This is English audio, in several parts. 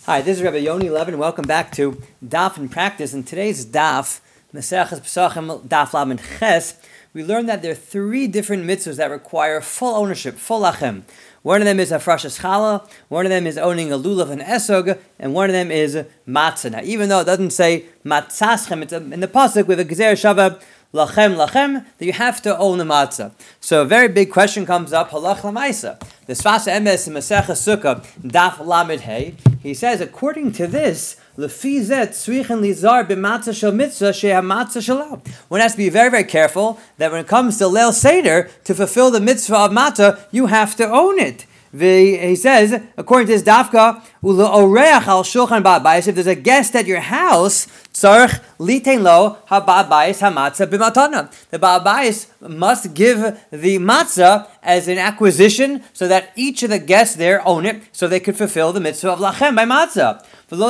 Hi, this is Rabbi Yoni Levin. Welcome back to Daf in Practice. In today's Daf, Maseches Pesachim Daf Lamed Ches, we learned that there are three different mitzvahs that require full ownership, full lachem. One of them is Hafrashas Challah, one of them is owning a lulav and esog, and one of them is matzah. Now, even though it doesn't say matzaschem, it's in the pasuk with a gezer shava lachem lachem, that you have to own the matzah. So a very big question comes up, halach lamaisa. The Sfas Emes in Maseches Sukkah Daf Lamed Hey, he says, according to this, one has to be very, very careful that when it comes to Leil Seder, to fulfill the mitzvah of matzah, you have to own it. He says, according to this dafka, if there's a guest at your house, the Baal Bayis must give the matzah as an acquisition so that each of the guests there own it, so they could fulfill the mitzvah of lachem by matzah.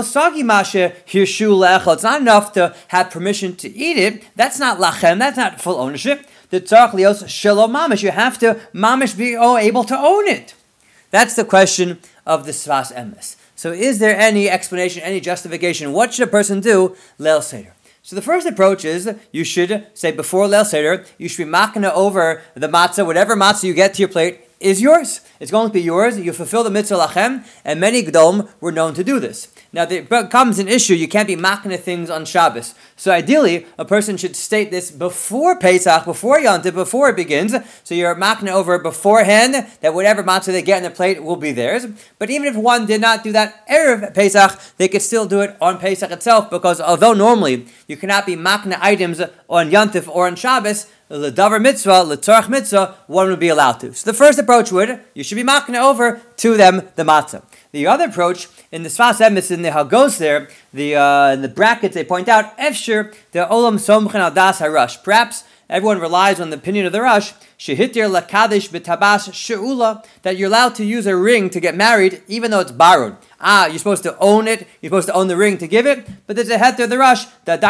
It's not enough to have permission to eat it. That's not lachem. That's not full ownership. You have to mamish be able to own it. That's the question of the Sfas Emes. So is there any explanation, any justification? What should a person do Leil Seder? So the first approach is you should say before Leil Seder, you should be makna over the matzah. Whatever matzah you get to your plate is yours. It's going to be yours. You fulfill the mitzvah lachem, and many Gedolim were known to do this. Now, there becomes an issue. You can't be makna things on Shabbos. So ideally, a person should state this before Pesach, before Yom Tov, before it begins. So you're makna over beforehand that whatever matzah they get on the plate will be theirs. But even if one did not do that erev Pesach, they could still do it on Pesach itself, because although normally you cannot be makna items on Yom Tov or on Shabbos, the davar mitzvah, l'tzarach mitzvah, one would be allowed to. So the first approach you should be makna over to them the matzah. The other approach, in the Sfas Emes, in the Hagos there, in the brackets, they point out, Efshir, the olam somchen al das harash. Perhaps everyone relies on the opinion of the Rush, shehitir lakadesh b'tabas she'ula, that you're allowed to use a ring to get married, even though it's borrowed. You're supposed to own it, you're supposed to own the ring to give it, but there's a heter of the Rush, it's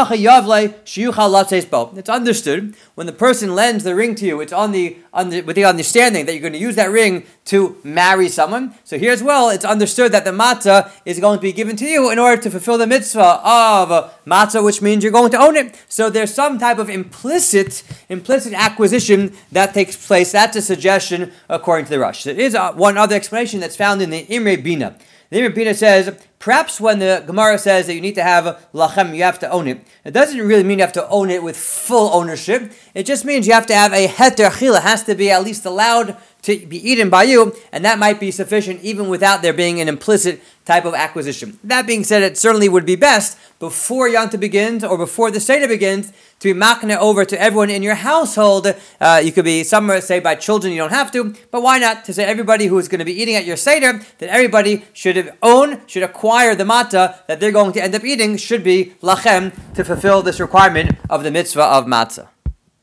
understood, when the person lends the ring to you, it's with the understanding that you're going to use that ring to marry someone. So here as well, it's understood that the matzah is going to be given to you in order to fulfill the mitzvah of matzah, which means you're going to own it. So there's some type of implicit acquisition that takes place. That's a suggestion according to the Rush. There is one other explanation that's found in the Imre Bina. The Imre Bina says, perhaps when the Gemara says that you need to have lachem, you have to own it, it doesn't really mean you have to own it with full ownership. It just means you have to have a heter achila. It has to be at least allowed to be eaten by you, and that might be sufficient even without there being an implicit type of acquisition. That being said, it certainly would be best before Yom Tov begins or before the Seder begins to be makna over to everyone in your household. You could be, some say by children, you don't have to, but why not to say everybody who is going to be eating at your Seder, that everybody should acquire the matzah that they're going to end up eating, should be lachem to fulfill this requirement of the mitzvah of matzah.